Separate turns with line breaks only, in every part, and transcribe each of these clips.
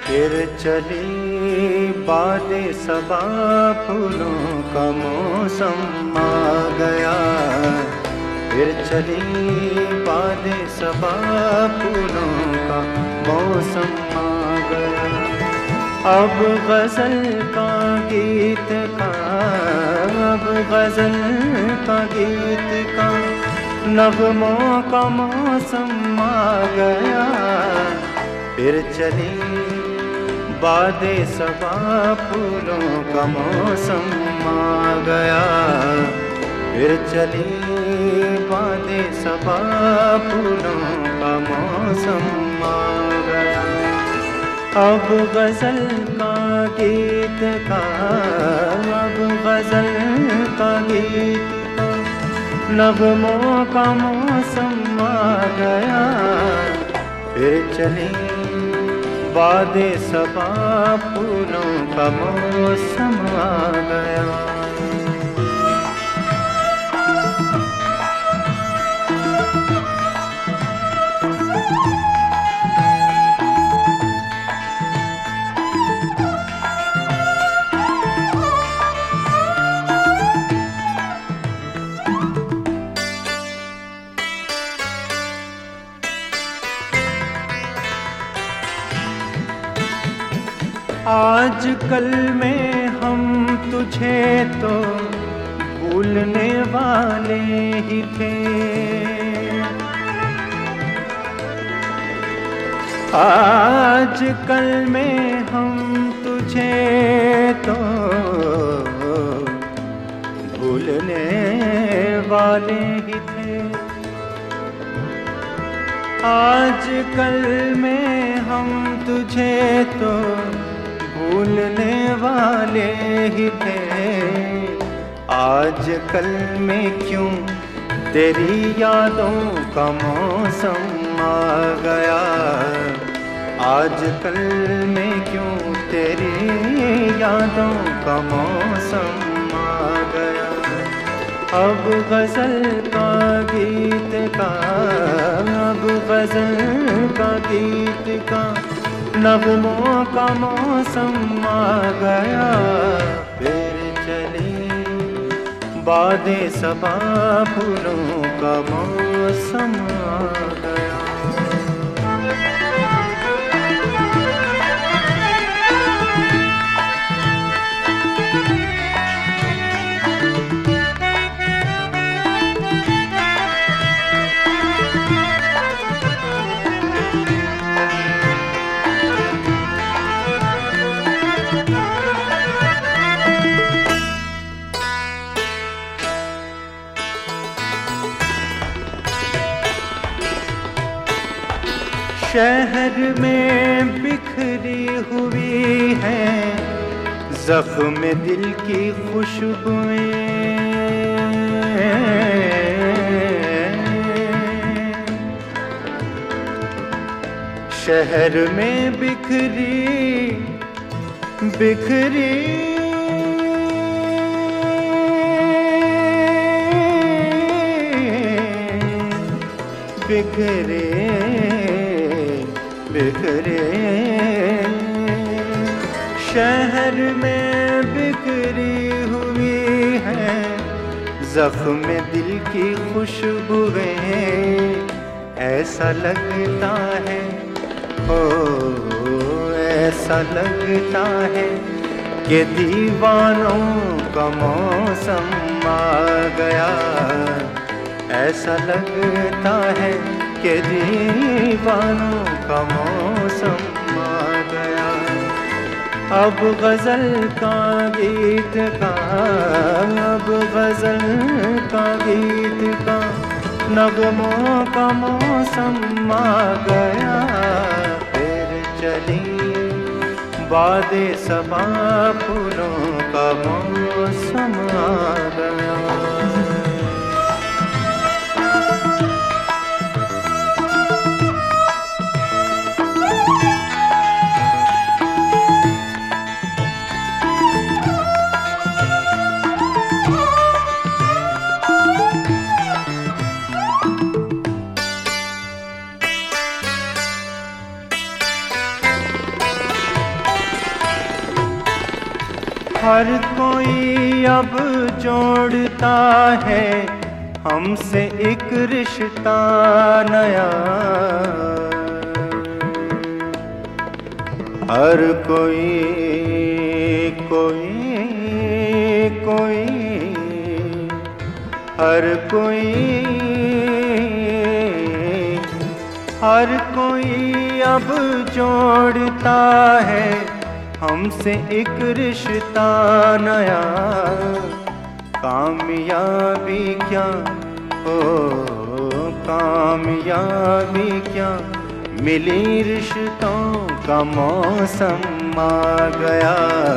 फिर चली बादे सबा, फूलों का मौसम आ गया। फिर चली बादे सबा, फूलों का मौसम आ गया। अब गज़ल का गीत का, अब गज़ल का गीत का, नग़मों का मौसम आ गया। फिर चली बादे सबा, फूलों का मौसम आ गया। फिर चली बादे सबा, फूलों का मौसम आ गया। अब गज़ल का गीत का, अब गज़ल का गीत का, नग़मों का मौसम आ गया। फिर चली बादे सबा, फूलों का मौसम आ गया। आज कल में हम तुझे तो भूलने वाले ही थे। आज कल में हम तुझे तो भूलने वाले ही थे। आज कल में हम तुझे तो भूलने वाले ही थे। आज कल में क्यों तेरी यादों का मौसम आ गया। आज कल में क्यों तेरी यादों का मौसम आ गया। अब गज़ल का गीत का, अब गज़ल का गीत का, नग़मों का मौसम आ गया। फिर चली बादे सबा, फूलों का मौसम आ गया। शहर में बिखरी हुई है ज़ख्म दिल की खुशबुएं। शहर में बिखरी बिखरी बिखरे बिखरे शहर में बिखरी हुई है ज़ख्म दिल की खुशबुएं। ऐसा लगता है हो, ऐसा लगता है कि दीवानों का मौसम आ गया। ऐसा लगता है कि दीवानों का मौसम आ गया। अब गज़ल का गीत का, अब गज़ल का गीत का, नग़मों का मौसम आ गया। फिर चली बादे सबा, फूलों का मौसम आ गया। हर कोई अब जोड़ता है हमसे एक रिश्ता नया। हर कोई हर कोई अब जोड़ता है हमसे एक रिश्ता नया। कामयाबी क्या हो कामयाबी क्या, मिली रिश्तों का मौसम आ गया।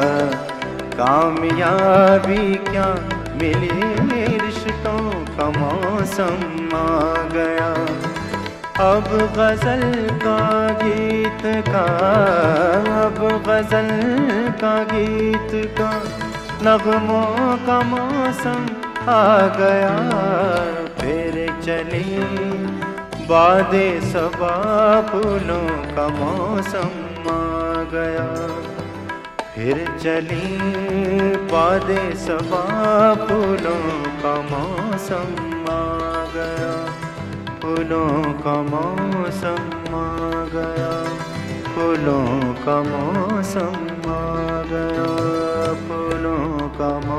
कामयाबी क्या, मिली रिश्तों का मौसम आ गया। अब गज़ल का गीत का, अब गज़ल का गीत का, नग़मों का मौसम आ गया। फिर चली बादे सबा, फूलों का मौसम आ गया। फिर चली बादे सबा, फूलों का मौसम आ गया। फूलों का मौसम आ गया, फूलों का मौसम आ गया, फूलों का